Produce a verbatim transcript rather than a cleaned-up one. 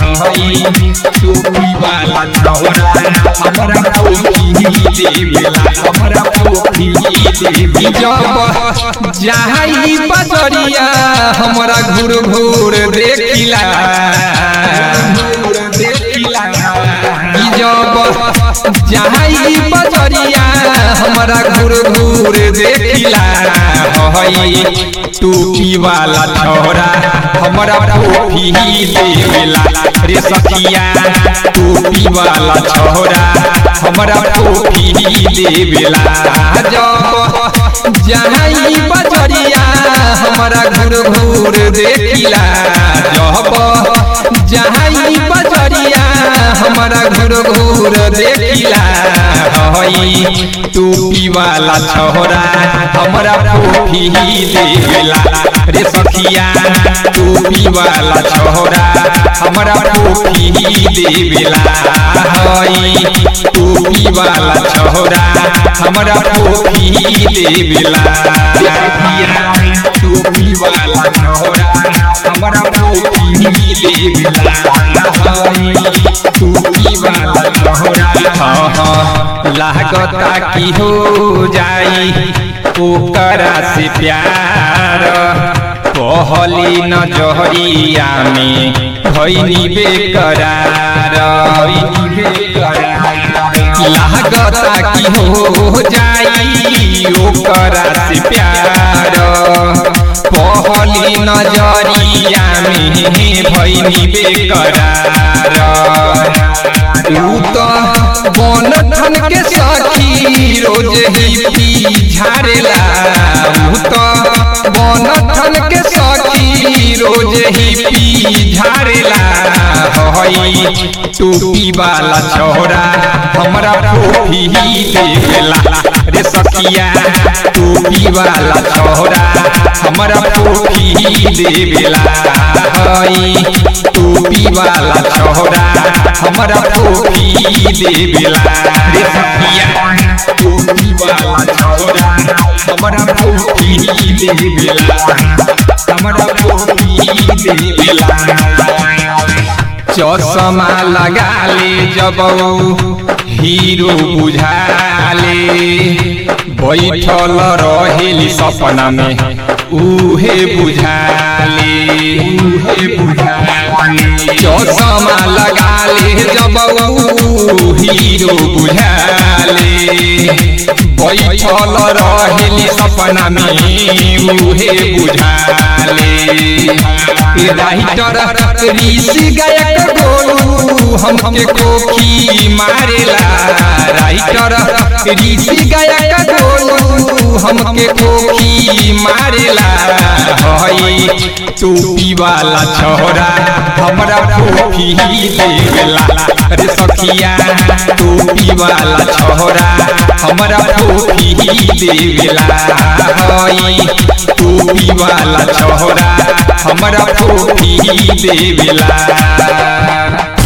हई टोपी वाला छौरा हमरा टोपी देवेला हमरा टोपी देवेला जब जाई बजरिया हमरा घूर घूर देखिला देखिला जब जाई बजरिया हमरा घूर घूर देखिला हई टोपी वाला छौरा हमरा टोपी देवेला रे सखिया टोपी वाला छौरा हमरा टोपी देवेला जब जाई बजरिया हमरा घूर घूर देखिला जब जाई बजरिया हमरा घूर घूर देखिला हई टोपी वाला छौरा हमरा टोपी देवेला रे सखिया टोपी वाला छौरा हमरा टोपी देवेला हई टोपी वाला छौरा हमरा टोपी देवेला टोपी वाला छौरा हमरा टोपी देवेला टोपी वाला छौरा लागता की हो जाई ओकरा से प्यार कहली नजरिया में भइनी बेकरार लागता की हो जाई ओकरा से प्यार कहली नजरिया में भइनी बेकरार तू तो बन ठन के सखी रोज ही पी झारेला तू तो बन ठन के सखी रोज ही पी झारेला हई टोपी वाला छौरा हमरा टोपी देवेला रे सखिया टोपी वाला छौरा हमरा टोपी देवेला हई टोपी वाला छौरा हमरा टोपी देवेला रे सखिया टोपी वाला छौरा हमरा टोपी देवेला हमरा टोपी देवेला चश्मा लगा ले जब हीरो बुझाले बैठल रहेली सपना में उहे बुझाले उहे बुझाले चश्मा लगा ले जब हीरो बुझाले बैठल रहेली सपना में उहे बुझाले राइटर ऋषि गायक गोलू हमके कोखी मारेला राइटर ऋषि गायक गोलू हमके कोखी मारेला हई टोपी वाला छौरा हमरा टोपी देवेला रे सखिया टोपी वाला छौरा हमरा टोपी देवेला हई टोपी वाला छौरा हमरा टोपी देवेला।